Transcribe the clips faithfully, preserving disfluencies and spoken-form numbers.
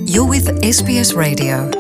You're with S B S Radio.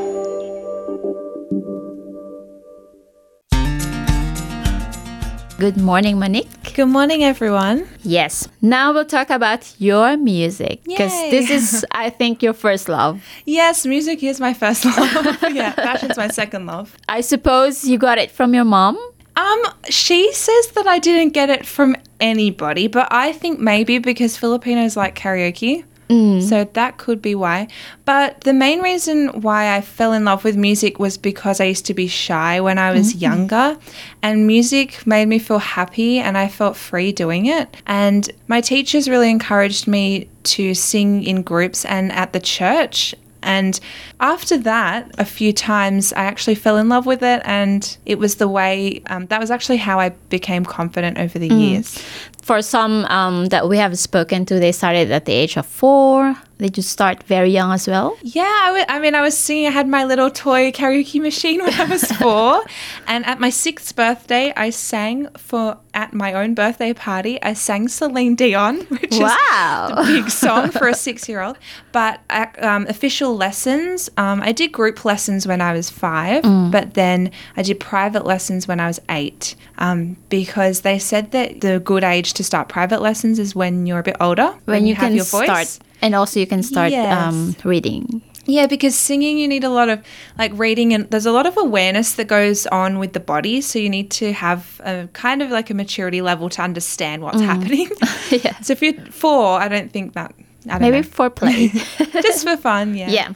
Good morning, Monique. Good morning, everyone. Yes. Now we'll talk about your music. Because this is, I think, your first love. Yes, music is my first love. Yeah, fashion's my second love. I suppose you got it from your mom? Um, she says that I didn't get it from anybody, but I think maybe because Filipinos like karaoke. Mm. So that could be why. But the main reason why I fell in love with music was because I used to be shy when I was mm-hmm. younger, and music made me feel happy and I felt free doing it. And my teachers really encouraged me to sing in groups and at the church. And after that, a few times I actually fell in love with it, and it was the way, um, that was actually how I became confident over the mm. years. For some um, that we have spoken to, they started at the age of four. Did you start very young as well? Yeah, I, w- I mean, I was singing, I had my little toy karaoke machine when I was four. And at my sixth birthday, I sang for, at my own birthday party, I sang Celine Dion, which wow. is the big song for a six-year-old. But at, um, official lessons, um, I did group lessons when I was five, mm. but then I did private lessons when I was eight, um, because they said that the good age to start private lessons is when you're a bit older, when, when you, you have can your voice. Start. And also you can start yes. um, reading. Yeah, because singing, you need a lot of, like, reading, and there's a lot of awareness that goes on with the body. So you need to have a kind of like a maturity level to understand what's mm. happening. Yeah. So if you're four, I don't think that, I don't Maybe know. for play. Just for fun, yeah. Yeah.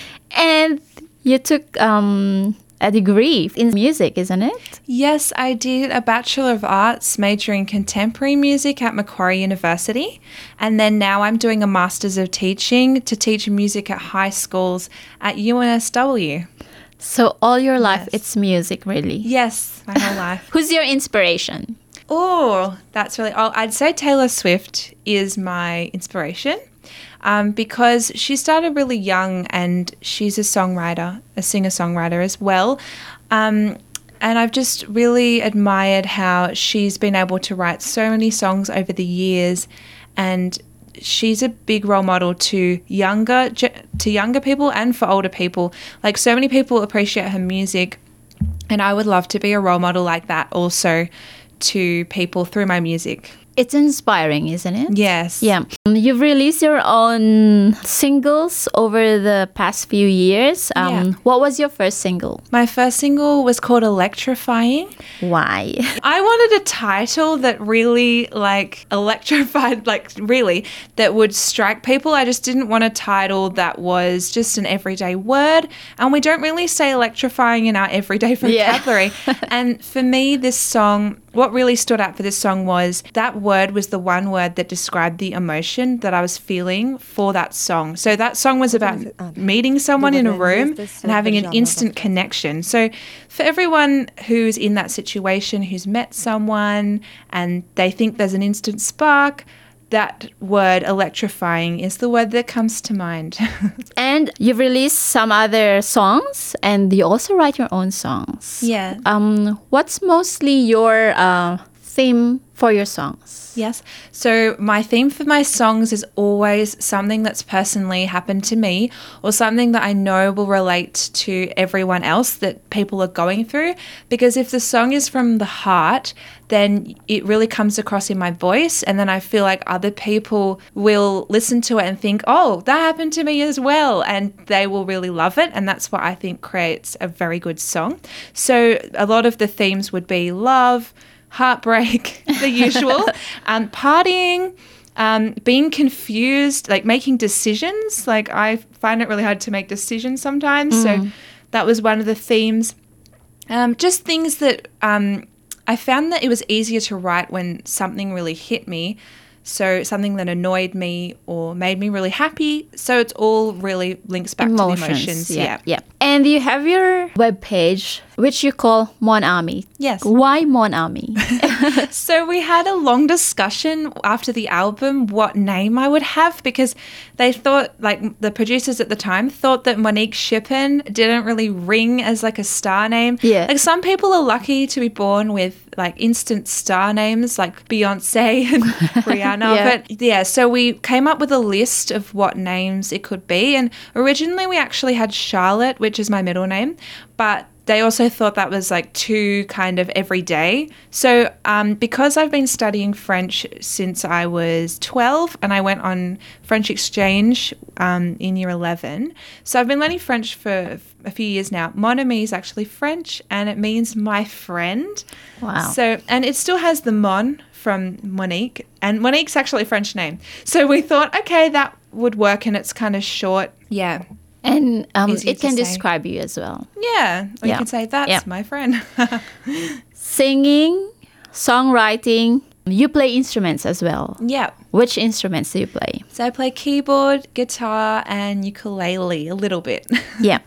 And you took um, a degree in music, isn't it? Yes, I did a Bachelor of Arts major in Contemporary Music at Macquarie University. And then now I'm doing a Masters of Teaching to teach music at high schools at U N S W. So all your life, yes. it's music, really? Yes, my whole life. Who's your inspiration? Oh, that's really... Oh, I'd say Taylor Swift is my inspiration. Um, because she started really young, and she's a songwriter, a singer-songwriter as well. Um, and I've just really admired how she's been able to write so many songs over the years, and she's a big role model to younger to younger people and for older people. Like, so many people appreciate her music, and I would love to be a role model like that also to people through my music. It's inspiring, isn't it? Yes. Yeah. You've released your own singles over the past few years. Um, yeah. What was your first single? My first single was called Electrifying. Why? I wanted a title that really, like, electrified, like, really, that would strike people. I just didn't want a title that was just an everyday word. And we don't really say electrifying in our everyday vocabulary. Yeah. And for me, this song... What really stood out for this song was that word was the one word that described the emotion that I was feeling for that song. So that song was about meeting someone in a room and having an instant connection. So for everyone who's in that situation, who's met someone and they think there's an instant spark, that word electrifying is the word that comes to mind. And you've released some other songs, and you also write your own songs. Yeah. Um, what's mostly your uh, theme for your songs? Yes. So my theme for my songs is always something that's personally happened to me, or something that I know will relate to everyone else that people are going through. Because if the song is from the heart, then it really comes across in my voice, and then I feel like other people will listen to it and think, oh, that happened to me as well, and they will really love it. And that's what I think creates a very good song. So a lot of the themes would be love, heartbreak, the usual, um, partying, um, being confused, like making decisions. Like, I find it really hard to make decisions sometimes. Mm. So that was one of the themes. Um, just things that um, I found that it was easier to write when something really hit me. So something that annoyed me or made me really happy. So it's all really links back emotions, to the emotions. Yeah, yeah. yeah. And you have your webpage, which you call Mon Ami. Yes. Why Mon Ami? So we had a long discussion after the album what name I would have, because they thought, like the producers at the time thought that Monique Shippen didn't really ring as like a star name. Yeah. Like some people are lucky to be born with like instant star names like Beyonce and Rihanna. Yeah. But yeah, so we came up with a list of what names it could be. And originally we actually had Charlotte, which is my middle name, but they also thought that was like too kind of everyday. So um, because I've been studying French since I was twelve and I went on French exchange um, in year eleven. So I've been learning French for a few years now. Mon ami is actually French and it means my friend. Wow. So, and it still has the Mon from Monique, and Monique's actually a French name. So we thought, okay, that would work, and it's kind of short. Yeah. And um, Easy it to can say. describe you as well. Yeah. Or Yeah. you can say, that's Yeah. my friend. Singing, songwriting, you play instruments as well. Yeah. Which instruments do you play? So I play keyboard, guitar, and ukulele a little bit. Yeah.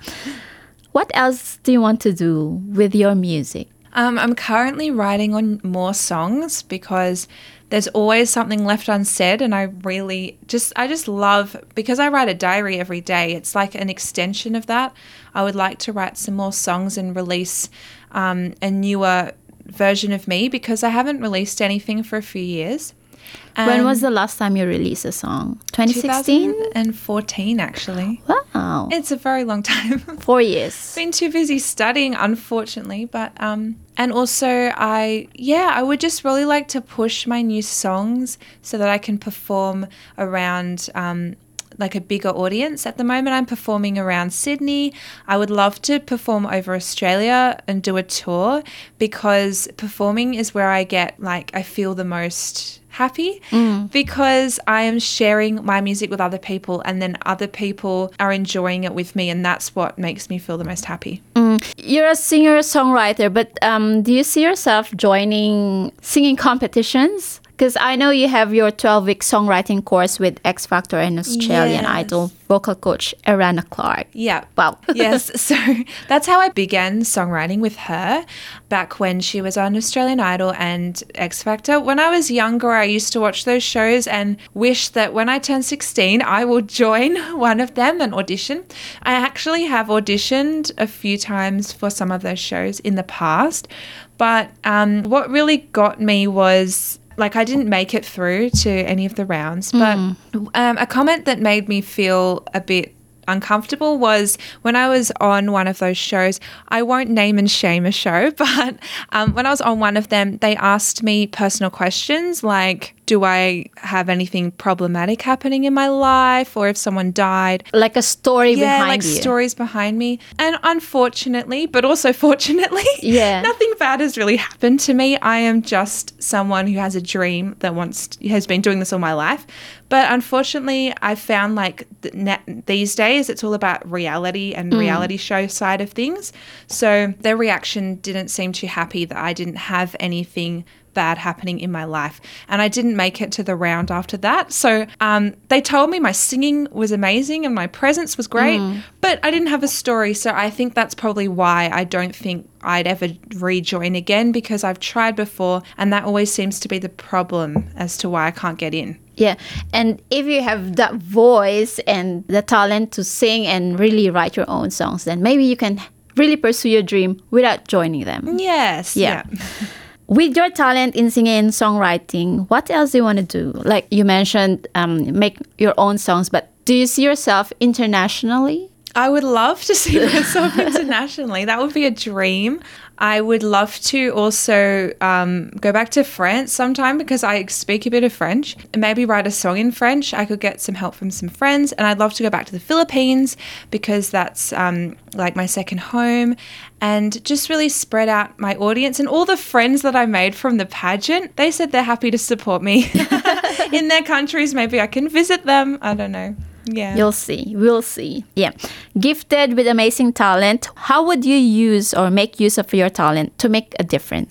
What else do you want to do with your music? Um, I'm currently writing on more songs because there's always something left unsaid, and I really just I just love, because I write a diary every day. It's like an extension of that. I would like to write some more songs and release um, a newer version of me, because I haven't released anything for a few years. When Um, was the last time you released a song? twenty sixteen? twenty fourteen, actually. Wow. It's a very long time. Four years. Been too busy studying, unfortunately, but um and also I yeah I would just really like to push my new songs so that I can perform around um like a bigger audience. At the moment I'm performing around Sydney. I would love to perform over Australia and do a tour, because performing is where I get like I feel the most happy, because I am sharing my music with other people, and then other people are enjoying it with me, and that's what makes me feel the most happy. You're a singer-songwriter, but um, do you see yourself joining singing competitions? Because I know you have your twelve-week songwriting course with X Factor and Australian Yes. Idol vocal coach Arana Clark. Yeah. Wow. Yes. So that's how I began songwriting with her back when she was on Australian Idol and X Factor. When I was younger, I used to watch those shows and wish that when I turned sixteen, I would join one of them and audition. I actually have auditioned a few times for some of those shows in the past. But um, what really got me was, like, I didn't make it through to any of the rounds, but um, a comment that made me feel a bit uncomfortable was when I was on one of those shows. I won't name and shame a show, but um, when I was on one of them, they asked me personal questions like, do I have anything problematic happening in my life, or if someone died? Like a story Yeah, behind like you. stories behind me. And unfortunately, but also fortunately, Yeah. nothing bad has really happened to me. I am just someone who has a dream that wants has been doing this all my life. But unfortunately, I found like th- ne- these days it's all about reality and reality show side of things. So their reaction didn't seem too happy that I didn't have anything bad happening in my life, and I didn't make it to the round after that. So um, they told me my singing was amazing and my presence was great, but I didn't have a story. So I think that's probably why I don't think I'd ever rejoin again, because I've tried before, and that always seems to be the problem as to why I can't get in. Yeah. And if you have that voice and the talent to sing and really write your own songs, then maybe you can really pursue your dream without joining them. Yes. Yeah. Yeah. With your talent in singing and songwriting, what else do you want to do? Like you mentioned, um, make your own songs, but do you see yourself internationally? I would love to see myself internationally. That would be a dream. I would love to also um, go back to France sometime, because I speak a bit of French, and maybe write a song in French. I could get some help from some friends, and I'd love to go back to the Philippines, because that's um, like my second home, and just really spread out my audience. And all the friends that I made from the pageant, they said they're happy to support me in their countries. Maybe I can visit them. I don't know. Yeah. You'll see. We'll see. Yeah. Gifted with amazing talent, how would you use or make use of your talent to make a difference?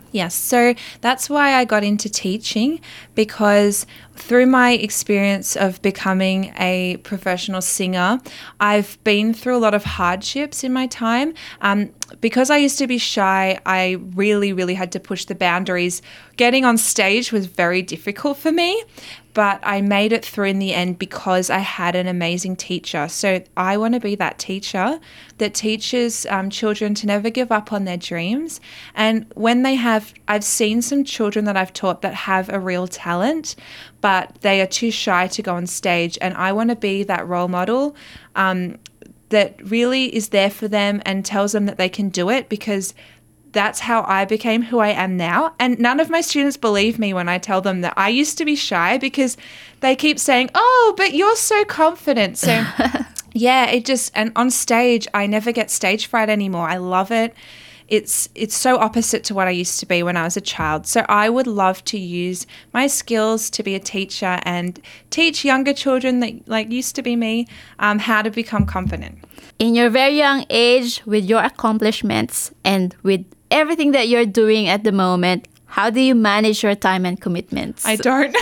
Yes, so that's why I got into teaching, because through my experience of becoming a professional singer, I've been through a lot of hardships in my time. Um, because I used to be shy, I really, really had to push the boundaries. Getting on stage was very difficult for me, but I made it through in the end because I had an amazing teacher. So I want to be that teacher that teaches um, children to never give up on their dreams. And when they have, I've seen some children that I've taught that have a real talent, but they are too shy to go on stage. And I want to be that role model um, that really is there for them and tells them that they can do it, because that's how I became who I am now. And none of my students believe me when I tell them that I used to be shy, because they keep saying, oh, but you're so confident. So yeah, it just, and on stage, I never get stage fright anymore. I love it. It's it's so opposite to what I used to be when I was a child. So I would love to use my skills to be a teacher and teach younger children that like used to be me um, how to become confident. In your very young age, with your accomplishments and with everything that you're doing at the moment, how do you manage your time and commitments? I don't.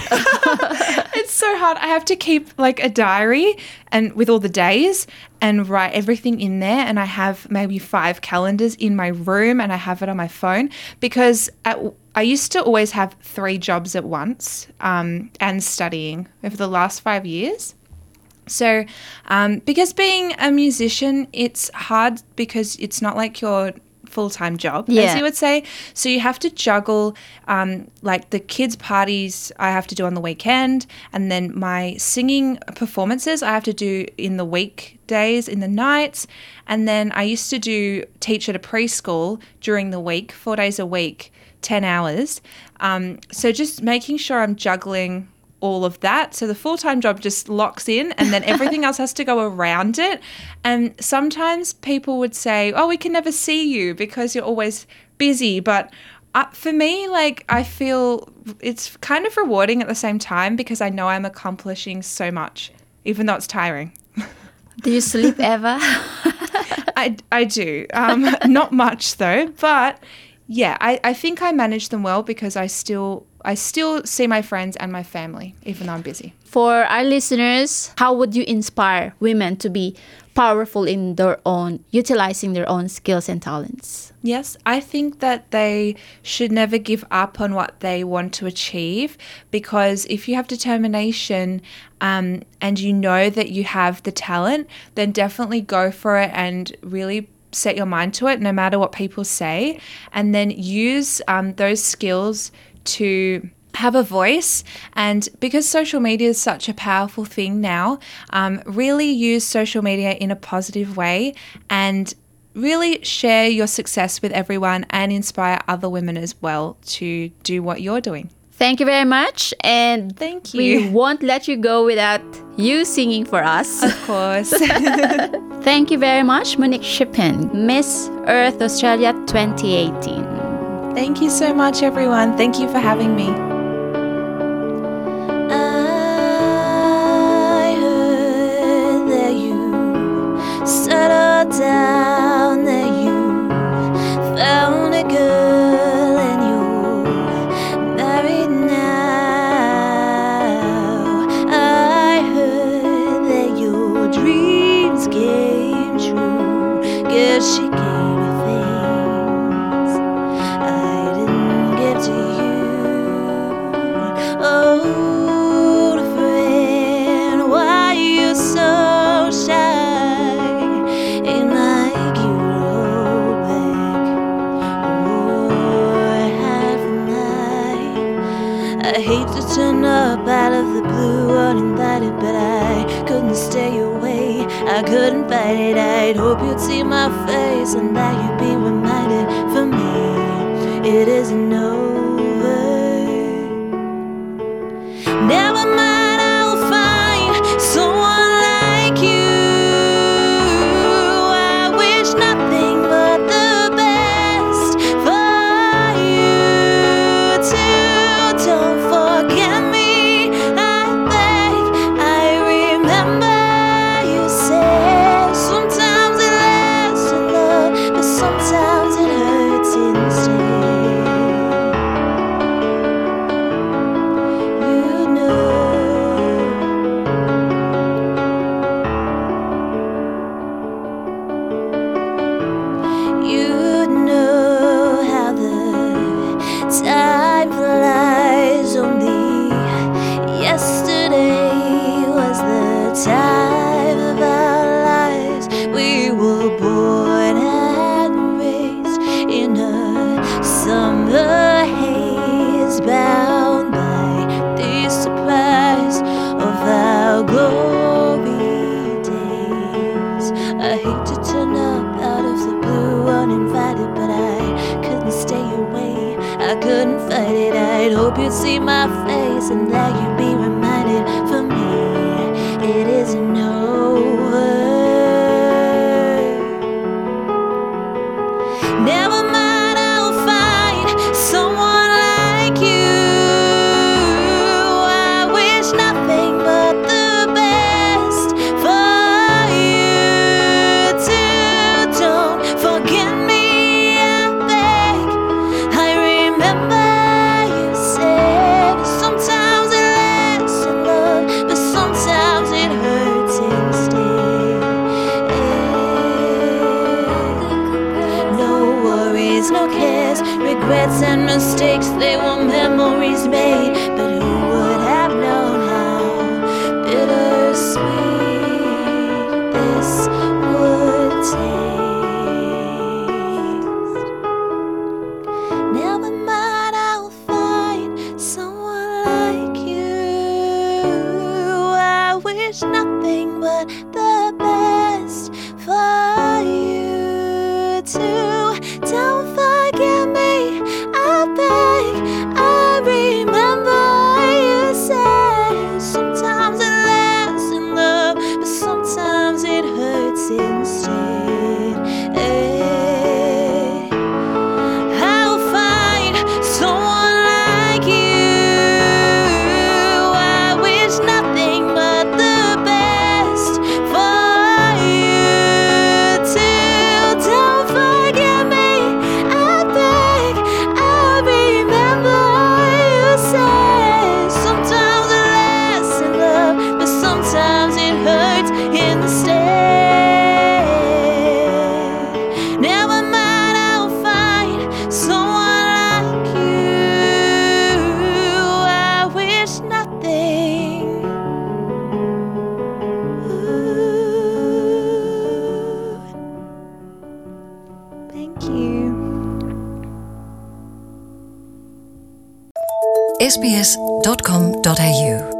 It's so hard. I have to keep like a diary and with all the days and write everything in there. And I have maybe five calendars in my room and I have it on my phone, because at, I used to always have three jobs at once um, and studying over the last five years. So um, because being a musician, it's hard because it's not like your full-time job, yeah. as you would say. So you have to juggle um, like the kids' parties I have to do on the weekend, and then my singing performances I have to do in the weekdays, in the nights. And then I used to do teach at a preschool during the week, four days a week, ten hours. Um, so just making sure I'm juggling all of that. So the full-time job just locks in, and then everything else has to go around it. And sometimes people would say, oh, we can never see you because you're always busy. But uh, for me, like, I feel it's kind of rewarding at the same time, because I know I'm accomplishing so much, even though it's tiring. Do you sleep ever? I, I do. Um, not much though, but yeah, I, I think I manage them well, because I still I still see my friends and my family, even though I'm busy. For our listeners, how would you inspire women to be powerful in their own, utilizing their own skills and talents? Yes, I think that they should never give up on what they want to achieve, because if you have determination um, and you know that you have the talent, then definitely go for it and really set your mind to it, no matter what people say, and then use um, those skills to have a voice. And because social media is such a powerful thing now, um, really use social media in a positive way and really share your success with everyone and inspire other women as well to do what you're doing. Thank you very much. And thank you. We won't let you go without you singing for us. Of course. Thank you very much, Monique Shippen, Miss Earth Australia twenty eighteen. Thank you so much, everyone. Thank you for having me. I heard that you settled down, that you found a girl and you're married now. I heard that your dreams came true. Guess she gave you things I didn't give to you. Old friend, why you so shy? Ain't like you roll back or half a night. I hate to turn up out of the blue uninvited, but I couldn't stay away. I couldn't fight it. I'd hope you'd see my face and that you'd be reminded, for me it isn't over. Never mind, I'll find someone like you. I wish nothing but the best for you too. Don't forget me, I beg. I remember you said sometimes it lasts in love, but sometimes it hurts instead. I hate to turn up out of the blue uninvited, but I couldn't stay away, I couldn't fight it. I'd hope you'd see my face and that you'd be reminded, for me, it isn't over. Never mind, I'll find someone like you. I wish nothing but the best for you too. Don't forget me, I beg. I remember you said sometimes it lasts in love, but sometimes it hurts instead. No worries, no cares, regrets and mistakes, they were memories made. But who would have known how bittersweet this would taste? Never mind, I'll find someone like you. I wish nothing but the best for you too. Don't forget me, I beg. I remember you said sometimes it lasts in love, but sometimes it hurts instead. Eh, I'll find someone like you. I wish nothing but the best for you too. Don't forget me, I beg. I remember you said sometimes it lasts in love, but sometimes it hurts instead. Never mind, I'll find someone like you. I wish nothing. Ooh. Thank you. s b s dot com dot a u